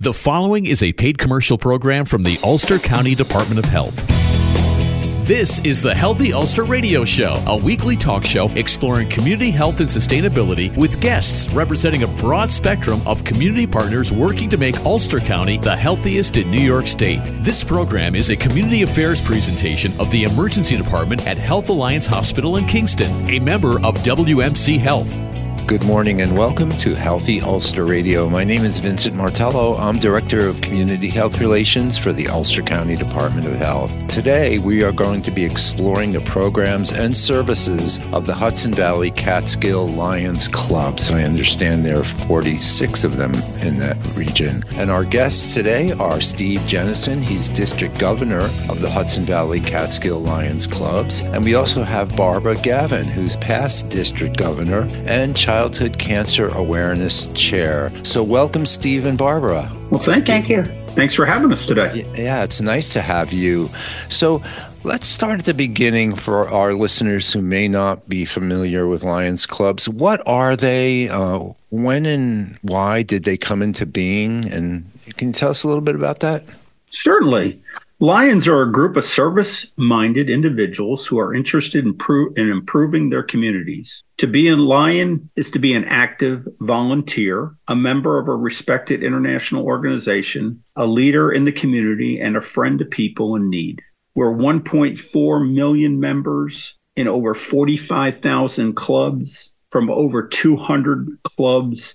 The following is a paid commercial program from the Ulster County Department of Health. This is the Healthy Ulster Radio Show, a weekly talk show exploring community health and sustainability with guests representing a broad spectrum of community partners working to make Ulster County the healthiest in New York State. This program is a community affairs presentation of the Emergency Department at Health Alliance Hospital in Kingston, a member of WMC Health. Good morning and welcome to Healthy Ulster Radio. My name is Vincent Martello. I'm Director of Community Health Relations for the Ulster County Department of Health. Today, we are going to be exploring the programs and services of the Hudson Valley Catskill Lions Clubs. I understand there are 46 of them in that region. And our guests today are Steve Jennison. He's District Governor of the Hudson Valley Catskill Lions Clubs. And we also have Barbara Gavin, who's past District Governor and Childhood Cancer Awareness Chair. So welcome, Steve and Barbara. Well, thank you. Thanks for having us today. Yeah, it's nice to have you. So let's start at the beginning for our listeners who may not be familiar with Lions Clubs. What are they? When and why did they come into being? And can you tell us a little bit about that? Certainly. Lions are a group of service-minded individuals who are interested in improving their communities. To be a Lion is to be an active volunteer, a member of a respected international organization, a leader in the community, and a friend to people in need. We're 1.4 million members in over 45,000 clubs from over 200 clubs,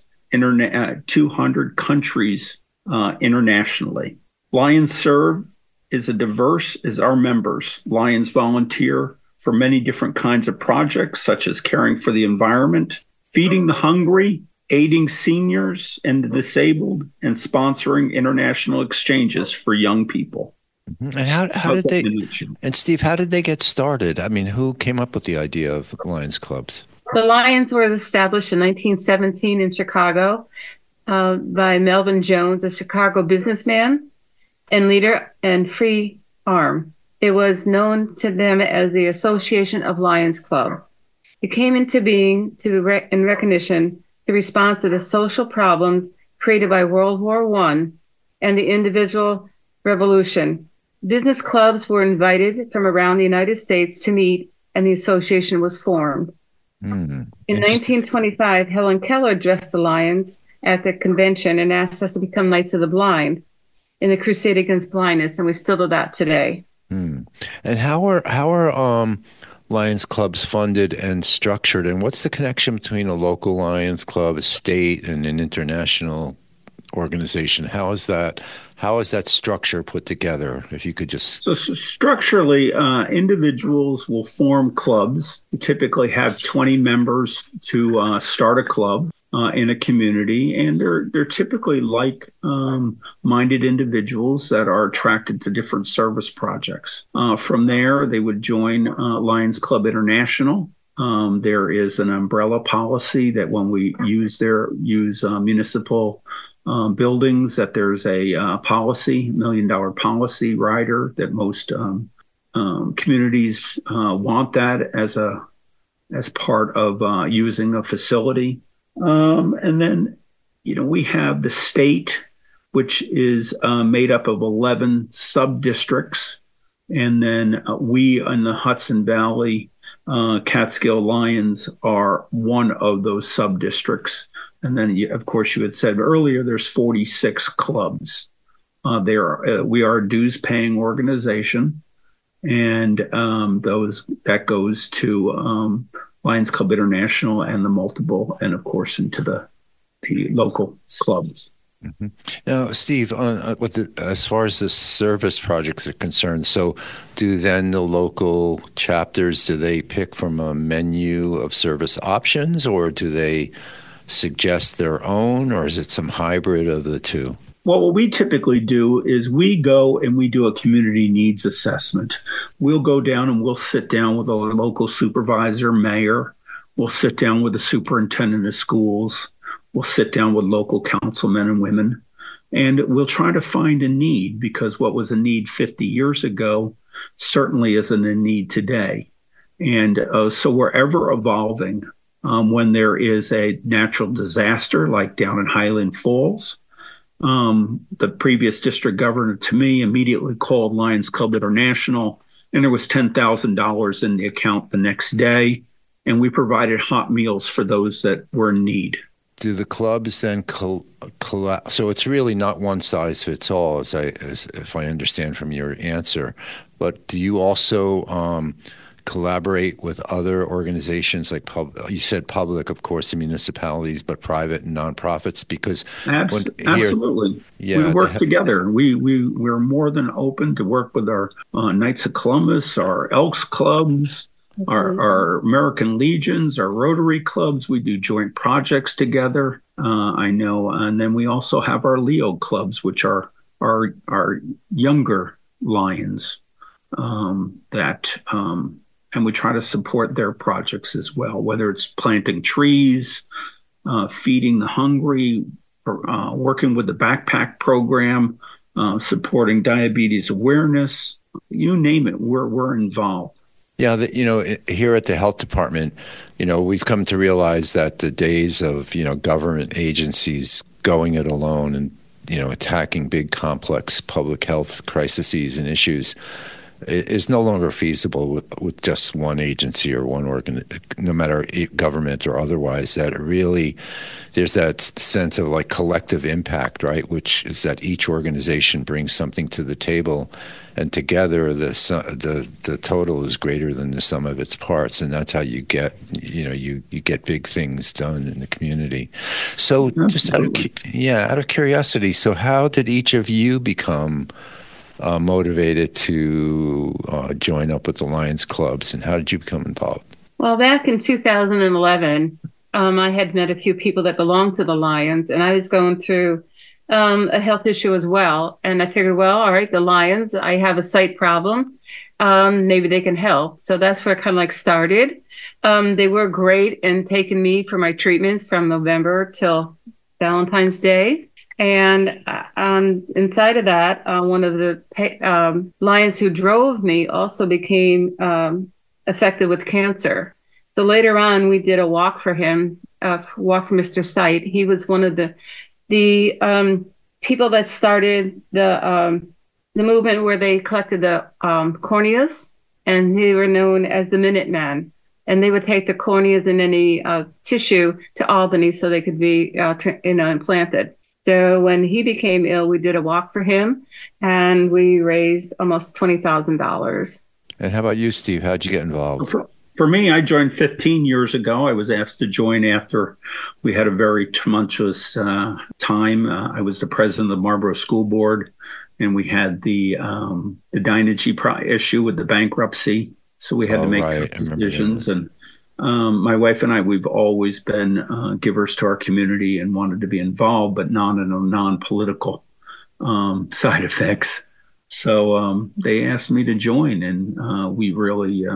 200 countries internationally. Lions serve is as diverse as our members. Lions volunteer for many different kinds of projects, such as caring for the environment, feeding the hungry, aiding seniors and the disabled, and sponsoring international exchanges for young people. And how did they? And Steve, how did they get started? I mean, who came up with the idea of Lions Clubs? The Lions were established in 1917 in Chicago by Melvin Jones, a Chicago businessman and leader and free arm. It was known to them as the Association of Lions Club. It came into being in recognition to respond to the social problems created by World War I and the individual revolution. Business clubs were invited from around the United States to meet, and the association was formed. In 1925, Helen Keller addressed the Lions at the convention and asked us to become Knights of the Blind in the crusade against blindness, and we still do that today. And how are Lions Clubs funded and structured, and what's the connection between a local Lions Club, a state, and an international organization? How is that structure put together? If you could just... So structurally, individuals will form clubs. We typically have 20 members to start a club in a community, and they're typically like-minded individuals that are attracted to different service projects. From there, they would join Lions Club International. There is an umbrella policy that when we use municipal buildings, that there's a policy, $1 million policy rider that most communities want that as part of using a facility. And then, we have the state, which is made up of 11 sub-districts. And then we in the Hudson Valley Catskill Lions are one of those sub-districts. And then, of course, you had said earlier, there's 46 clubs. We are a dues-paying organization, and that goes to Lions Club International and the multiple, and of course into the local clubs. Mm-hmm. Now, Steve, as far as the service projects are concerned, so do then the local chapters, do they pick from a menu of service options, or do they suggest their own, or is it some hybrid of the two? Well, what we typically do is we go and we do a community needs assessment. We'll go down and we'll sit down with a local supervisor, mayor. We'll sit down with the superintendent of schools. We'll sit down with local councilmen and women, and we'll try to find a need, because what was a need 50 years ago certainly isn't a need today. And so we're ever evolving. When there is a natural disaster like down in Highland Falls, The previous district governor to me immediately called Lions Club International, and there was $10,000 in the account the next day, and we provided hot meals for those that were in need. Do the clubs then so it's really not one size fits all, as if I understand from your answer, but do you also collaborate with other organizations like you said public, of course, the municipalities, but private and nonprofits? Because absolutely, we work together. We're more than open to work with our Knights of Columbus, our Elks clubs, our American Legions, our Rotary clubs. We do joint projects together. I know, and then we also have our Leo clubs, which are our younger Lions and we try to support their projects as well, whether it's planting trees, feeding the hungry, working with the backpack program, supporting diabetes awareness. You name it, we're involved. Yeah, here at the health department, we've come to realize that the days of, government agencies going it alone and, attacking big complex public health crises and issues is no longer feasible with just one agency or one no matter government or otherwise. That really, there's that sense of like collective impact, right? Which is that each organization brings something to the table, and together the total is greater than the sum of its parts, and that's how you get you get big things done in the community. So, just out of curiosity, so how did each of you become motivated to join up with the Lions clubs, and how did you become involved? Well, back in 2011, I had met a few people that belonged to the Lions, and I was going through a health issue as well. And I figured, well, all right, the Lions, I have a sight problem. Maybe they can help. So that's where it kind of like started. They were great in taking me for my treatments from November till Valentine's Day. And inside of that, one of the Lions who drove me also became affected with cancer. So later on, we did a walk for him, walk for Mr. Sight. He was one of the people that started the movement where they collected the corneas, and they were known as the Minutemen. And they would take the corneas and any tissue to Albany so they could be implanted. So when he became ill, we did a walk for him, and we raised almost $20,000. And how about you, Steve? How'd you get involved? For me, I joined 15 years ago. I was asked to join after we had a very tumultuous time. I was the president of the Marlboro School Board, and we had the Dynegy issue with the bankruptcy. So we had to make decisions. And my wife and I, we've always been givers to our community and wanted to be involved, but not in a non-political side effects. So they asked me to join, and we really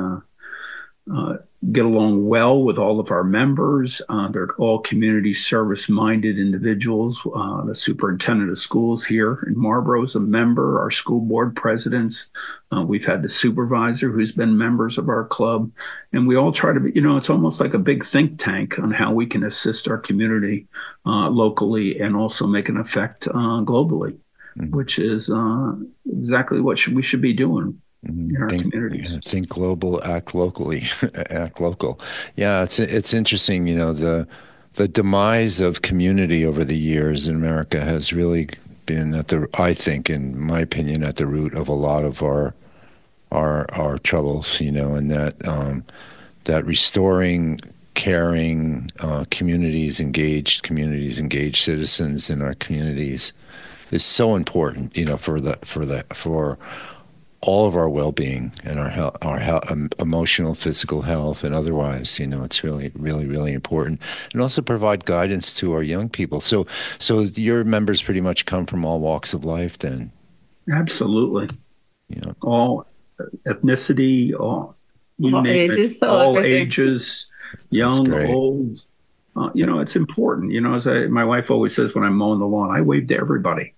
get along well with all of our members. They're all community service-minded individuals. The superintendent of schools here in Marlboro is a member, our school board presidents. We've had the supervisor who's been members of our club. And we all try to be, it's almost like a big think tank on how we can assist our community locally and also make an effect globally, which is exactly what we should be doing. In our communities. Think global, act locally, act local. Yeah, it's interesting. The demise of community over the years in America has really been I think, in my opinion, at the root of a lot of our troubles. And that restoring, caring communities, engaged citizens in our communities is so important. For all of our well-being and our emotional, physical health, and otherwise, it's really, really, really important, and also provide guidance to our young people. So your members pretty much come from all walks of life, then. Absolutely. All ethnicity, all ages, all ages, young, old. It's important. As my wife always says when I'm mowing the lawn, I wave to everybody.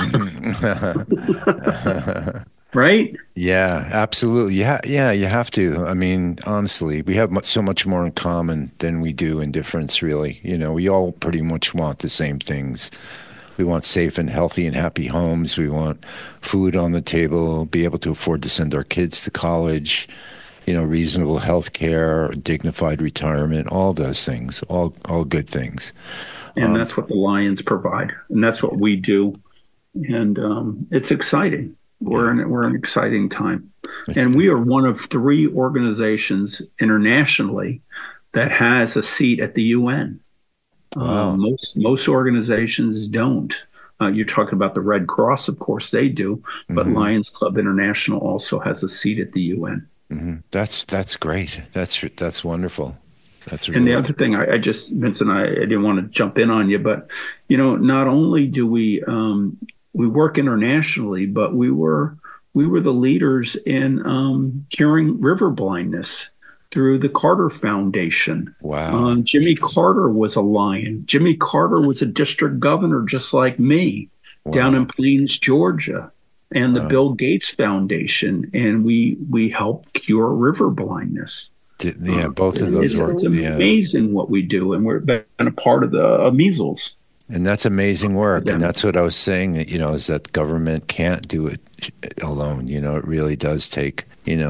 Right? Yeah, absolutely. Yeah, you have to. I mean, honestly, we have so much more in common than we do in difference, really. We all pretty much want the same things We want safe and healthy and happy homes. We want food on the table, be able to afford to send our kids to college, reasonable health care, dignified retirement, all those things, all good things. And that's what the Lions provide. And that's what we do. And it's exciting. We're in an exciting time. And we are one of 3 organizations internationally that has a seat at the UN. Wow. Most organizations don't. You're talking about the Red Cross, of course they do, but Lions Club International also has a seat at the UN. Mm-hmm. That's great. That's wonderful. And the other thing, Vincent, I didn't want to jump in on you, but not only do we work internationally, but we were the leaders in curing river blindness through the Carter Foundation. Wow. Jimmy Carter was a Lion. Jimmy Carter was a district governor just like me down in Plains, Georgia, and the Bill Gates Foundation. And we helped cure river blindness. Both of those work. It's amazing what we do. And we've been a part of the measles. And that's amazing work. And that's what I was saying, that, is that government can't do it alone. It really does take,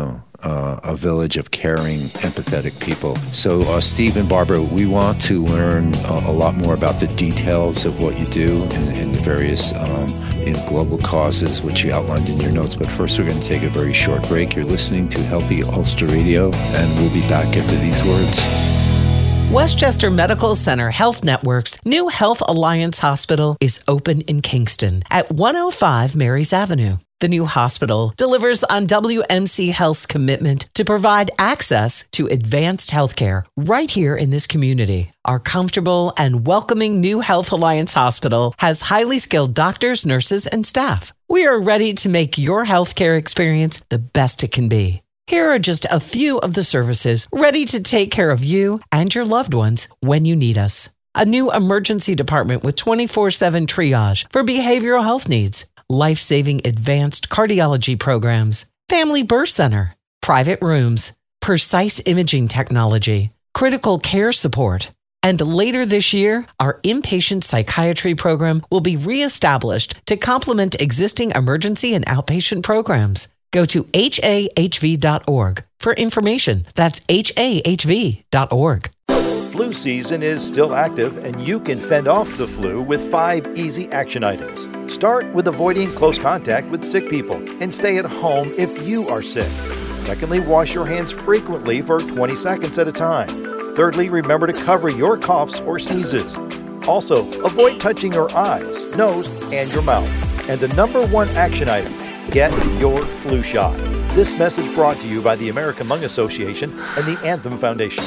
a village of caring, empathetic people. So, Steve and Barbara, we want to learn a lot more about the details of what you do in the various global causes, which you outlined in your notes. But first, we're going to take a very short break. You're listening to Healthy Ulster Radio, and we'll be back after these words. Westchester Medical Center Health Network's new Health Alliance Hospital is open in Kingston at 105 Marys Avenue. The new hospital delivers on WMC Health's commitment to provide access to advanced healthcare right here in this community. Our comfortable and welcoming new Health Alliance Hospital has highly skilled doctors, nurses, and staff. We are ready to make your healthcare experience the best it can be. Here are just a few of the services ready to take care of you and your loved ones when you need us. A new emergency department with 24/7 triage for behavioral health needs, life-saving advanced cardiology programs, family birth center, private rooms, precise imaging technology, critical care support. And later this year, our inpatient psychiatry program will be reestablished to complement existing emergency and outpatient programs. Go to hahv.org for information. That's hahv.org. Flu season is still active, and you can fend off the flu with 5 easy action items. Start with avoiding close contact with sick people and stay at home if you are sick. Secondly, wash your hands frequently for 20 seconds at a time. Thirdly, remember to cover your coughs or sneezes. Also, avoid touching your eyes, nose, and your mouth. And the number 1 action item, get your flu shot. This message brought to you by the American Lung Association and the Anthem Foundation.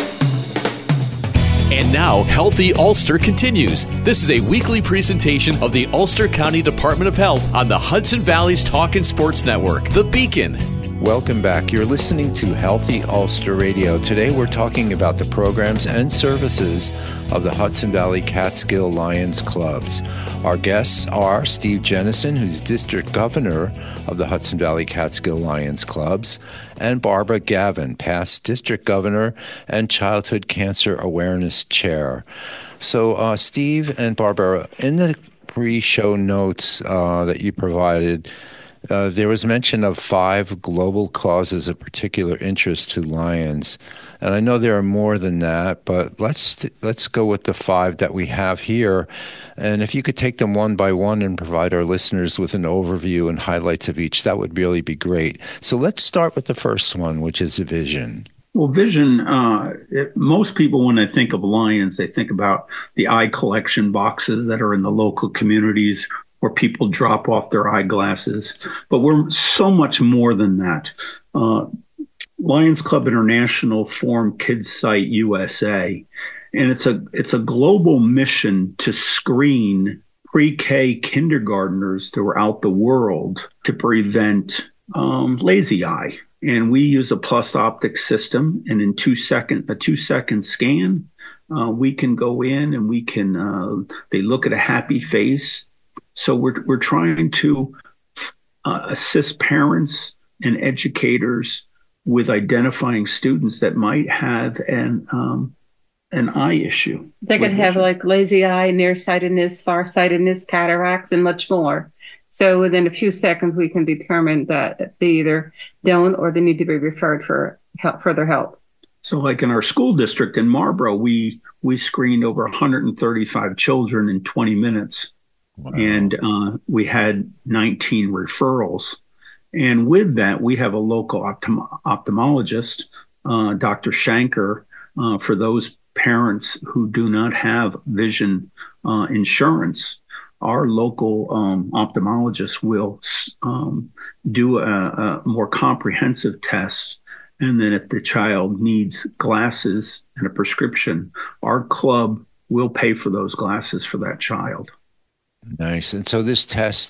And now, Healthy Ulster continues. This is a weekly presentation of the Ulster County Department of Health on the Hudson Valley's Talk and Sports Network, The Beacon. Welcome back. You're listening to Healthy Ulster Radio. Today we're talking about the programs and services of the Hudson Valley Catskill Lions Clubs. Our guests are Steve Jennison, who's District Governor of the Hudson Valley Catskill Lions Clubs, and Barbara Gavin, past District Governor and Childhood Cancer Awareness Chair. So, Steve and Barbara, in the pre-show notes that you provided, there was mention of 5 global causes of particular interest to Lions. And I know there are more than that, but let's go with the 5 that we have here. And if you could take them one by one and provide our listeners with an overview and highlights of each, that would really be great. So let's start with the first one, which is vision. Well, vision, most people, when they think of Lions, they think about the eye collection boxes that are in the local communities where people drop off their eyeglasses. But we're so much more than that. Lions Club International formed Kids Sight USA, and it's a global mission to screen pre-K kindergartners throughout the world to prevent lazy eye. And we use a plus optic system, and in a 2-second scan, we can go in and we can they look at a happy face. So we're trying to assist parents and educators with identifying students that might have an an eye issue. They could have like lazy eye, nearsightedness, farsightedness, cataracts, and much more. So within a few seconds, we can determine that they either don't or they need to be referred for further help. So like in our school district in Marlboro, we screened over 135 children in 20 minutes. Wow. And we had 19 referrals. And with that, we have a local ophthalmologist, Dr. Shanker, for those parents who do not have vision insurance. Our local ophthalmologist will do a more comprehensive test. And then if the child needs glasses and a prescription, our club will pay for those glasses for that child. Nice. And so this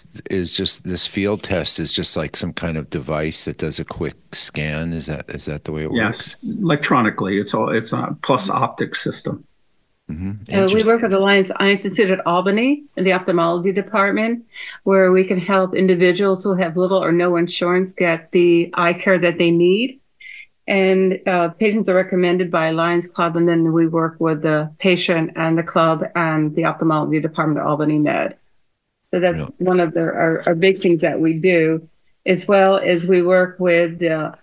field test is just like some kind of device that does a quick scan. Is that the way it works? Yes, electronically. It's a plus optic system. Mm-hmm. We work with the Alliance Eye Institute at Albany in the ophthalmology department, where we can help individuals who have little or no insurance get the eye care that they need. And patients are recommended by Lions Club, and then we work with the patient and the club and the ophthalmology department at Albany Med. So that's one of our big things that we do, as well as we work with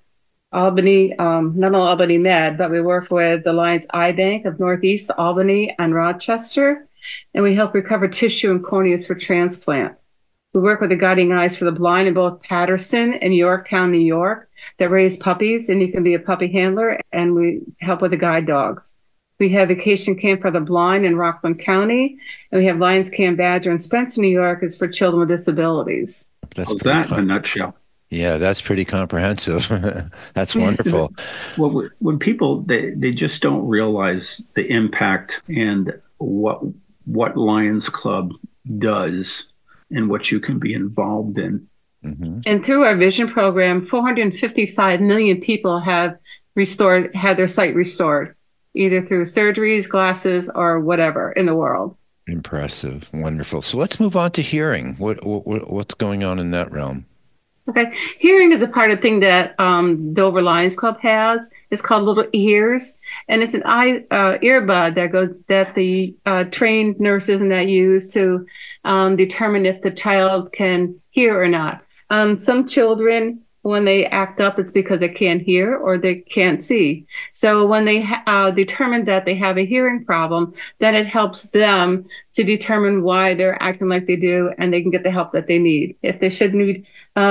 Albany, not only Albany Med, but we work with the Lions Eye Bank of Northeast Albany and Rochester, and we help recover tissue and corneas for transplant. We work with the Guiding Eyes for the Blind in both Patterson and Yorktown, New York, that raise puppies, and you can be a puppy handler, and we help with the guide dogs. We have Vacation Camp for the Blind in Rockland County, and we have Lions Camp Badger in Spencer, New York. It's for children with disabilities. That's that in a nutshell. Yeah, that's pretty comprehensive. That's wonderful. Well, when people, they just don't realize the impact and what Lions Club does and what you can be involved in. Mm-hmm. And through our vision program, 455 million people have had their sight restored, either through surgeries, glasses, or whatever in the world. Impressive. Wonderful. So let's move on to hearing. What's going on in that realm? Okay. Hearing is a part of the thing that Dover Lions Club has. It's called Little Ears, and it's an earbud that the trained nurses and that use to determine if the child can hear or not. Some children, when they act up, it's because they can't hear or they can't see. So when they determine that they have a hearing problem, then it helps them to determine why they're acting like they do, and they can get the help that they need, if they should need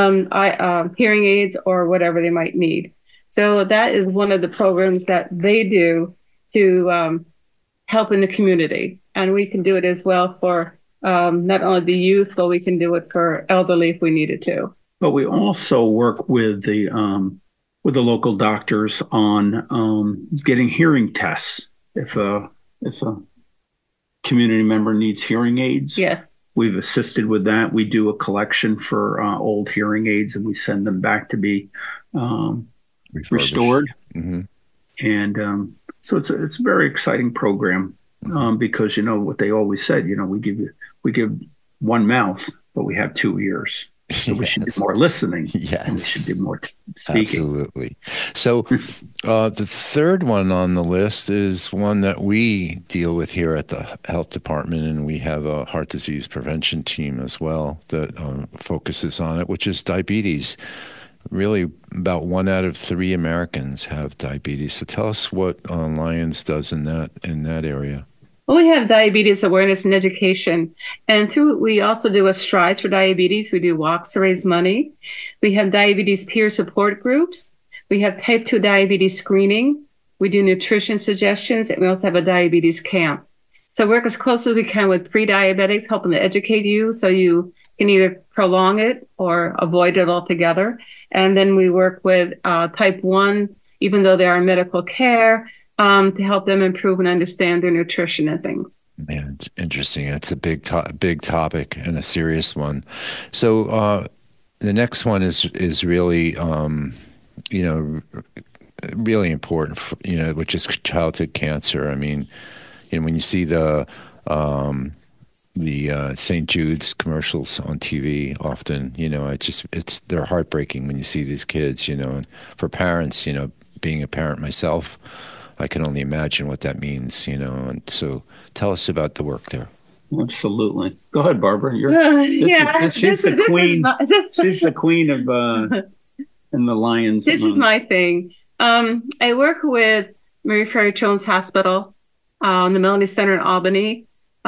hearing aids or whatever they might need. So that is one of the programs that they do to help in the community. And we can do it as well for not only the youth, but we can do it for elderly if we needed to. But we also work with the local doctors on getting hearing tests. If a community member needs hearing aids, yeah, we've assisted with that. We do a collection for old hearing aids, and we send them back to be restored. Mm-hmm. And so it's a very exciting program because what they always said. We give one mouth, but we have two ears. So we should do more listening. Yes. And we should do more speaking. Absolutely. So the third one on the list is one that we deal with here at the health department, and we have a heart disease prevention team as well that focuses on it, which is diabetes. Really, about 1 out of 3 Americans have diabetes. So tell us what Lions does in that area. Well, we have diabetes awareness and education. And we also do a Strides for Diabetes. We do walks to raise money. We have diabetes peer support groups. We have type 2 diabetes screening. We do nutrition suggestions. And we also have a diabetes camp. So work as close as we can with pre-diabetics, helping to educate you so you can either prolong it or avoid it altogether. And then we work with type 1, even though they are medical care, to help them improve and understand their nutrition and things. Yeah, it's interesting. It's a big topic and a serious one. So the next one is really, really important, which is childhood cancer. I mean, when you see the St. Jude's commercials on TV often, they're heartbreaking when you see these kids, and for parents, being a parent myself, I can only imagine what that means, And so tell us about the work there. Absolutely. Go ahead, Barbara. She's the queen. She's the queen of in the Lions. This is my thing. I work with Mary Ferry Children's Hospital, the Melanie Center in Albany,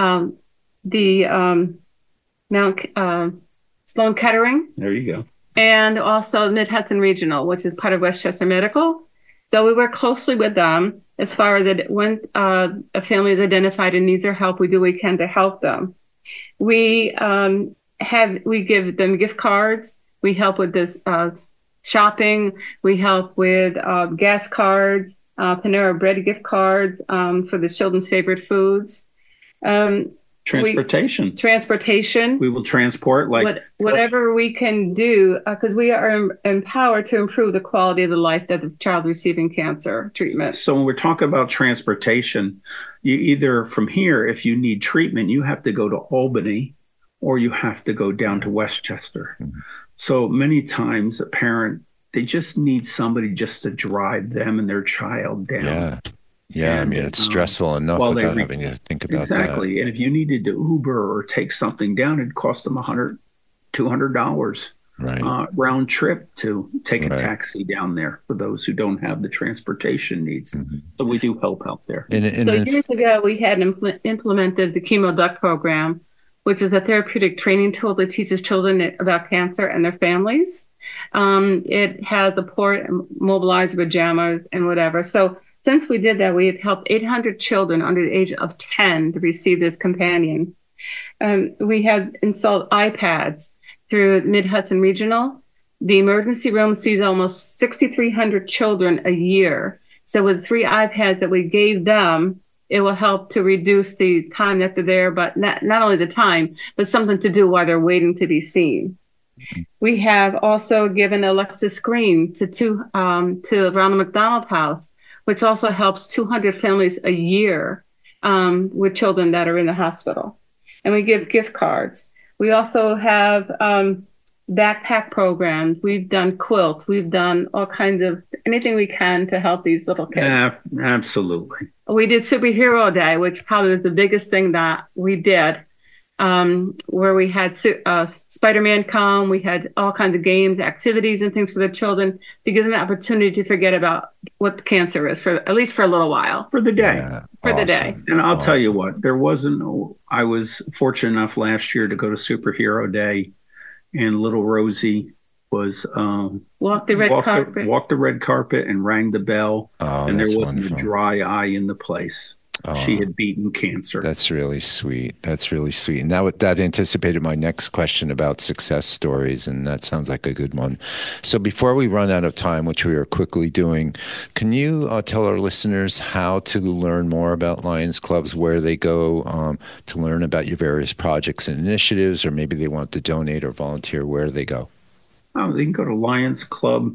the Mount Sloan Kettering. There you go. And also Mid-Hudson Regional, which is part of Westchester Medical. So we work closely with them as far as when a family is identified and needs our help, we do what we can to help them. We give them gift cards. We help with this shopping. We help with gas cards, Panera Bread gift cards for the children's favorite foods. Transportation. We will transport whatever we can do because we are empowered to improve the quality of the life of the child receiving cancer treatment. So when we're talking about transportation, you either from here, if you need treatment, you have to go to Albany or you have to go down to Westchester. Mm-hmm. So many times a parent, they just need somebody just to drive them and their child down. Yeah, and, it's stressful enough without having to think about that. Exactly. And if you needed to Uber or take something down, it'd cost them $100, $200 round trip to take a taxi down there for those who don't have the transportation needs. Mm-hmm. So we do help out there. Years ago, we had implemented the Chemo Duck program, which is a therapeutic training tool that teaches children about cancer and their families. It has the port, mobilizer, pajamas, and whatever. So since we did that, we have helped 800 children under the age of 10 to receive this companion. We have installed iPads through Mid-Hudson Regional. The emergency room sees almost 6,300 children a year. So with 3 iPads that we gave them, it will help to reduce the time that they're there, but not only the time, but something to do while they're waiting to be seen. We have also given Alexa Screen to Ronald McDonald House, which also helps 200 families a year with children that are in the hospital. And we give gift cards. We also have backpack programs. We've done quilts. We've done all kinds of anything we can to help these little kids. Absolutely. We did Superhero Day, which probably was the biggest thing that we did, where we had Spider-Man come. We had all kinds of games, activities, and things for the children to give them an opportunity to forget about what cancer is, at least for a little while. For the day. The day. And I'll tell you what, I was fortunate enough last year to go to Superhero Day, and little Rosie was walked the red carpet and rang the bell, and there wasn't a dry eye in the place. She had beaten cancer. That's really sweet. And that anticipated my next question about success stories, and that sounds like a good one. So before we run out of time, which we are quickly doing, can you tell our listeners how to learn more about Lions Clubs, where they go to learn about your various projects and initiatives, or maybe they want to donate or volunteer, where do they go? They can go to Lions Club,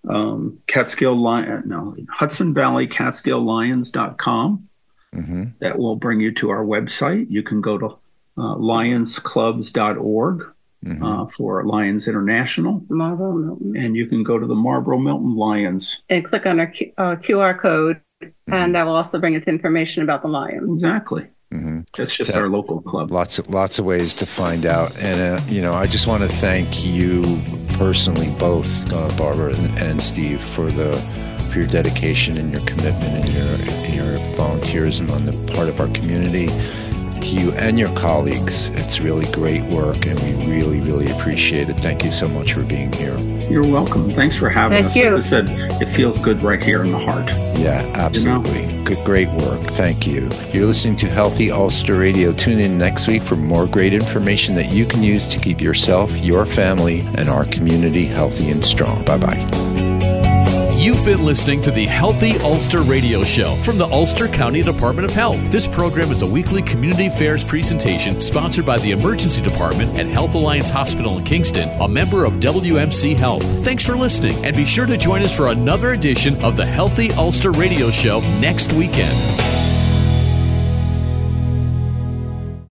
Hudson Valley CatskillLions.com. Mm-hmm. That will bring you to our website. You can go to lionsclubs.org for Lions International. Marlboro Milton. And you can go to the Marlboro Milton Lions. And click on our QR code, and that will also bring us information about the Lions. Exactly. Mm-hmm. That's just our local club. Lots of ways to find out. And, I just want to thank you personally, both Barbara and Steve, for your dedication and your commitment and your volunteerism on the part of our community. To you and your colleagues, it's really great work, and we really, really appreciate it. Thank you so much for being here. You're welcome. Thanks for having us. Thank you. Like I said, it feels good right here in the heart. Yeah, absolutely. Good, great work. Thank you. You're listening to Healthy Ulster Radio. Tune in next week for more great information that you can use to keep yourself, your family, and our community healthy and strong. Bye-bye. You've been listening to the Healthy Ulster Radio Show from the Ulster County Department of Health. This program is a weekly community affairs presentation sponsored by the Emergency Department at Health Alliance Hospital in Kingston, a member of WMC Health. Thanks for listening, and be sure to join us for another edition of the Healthy Ulster Radio Show next weekend.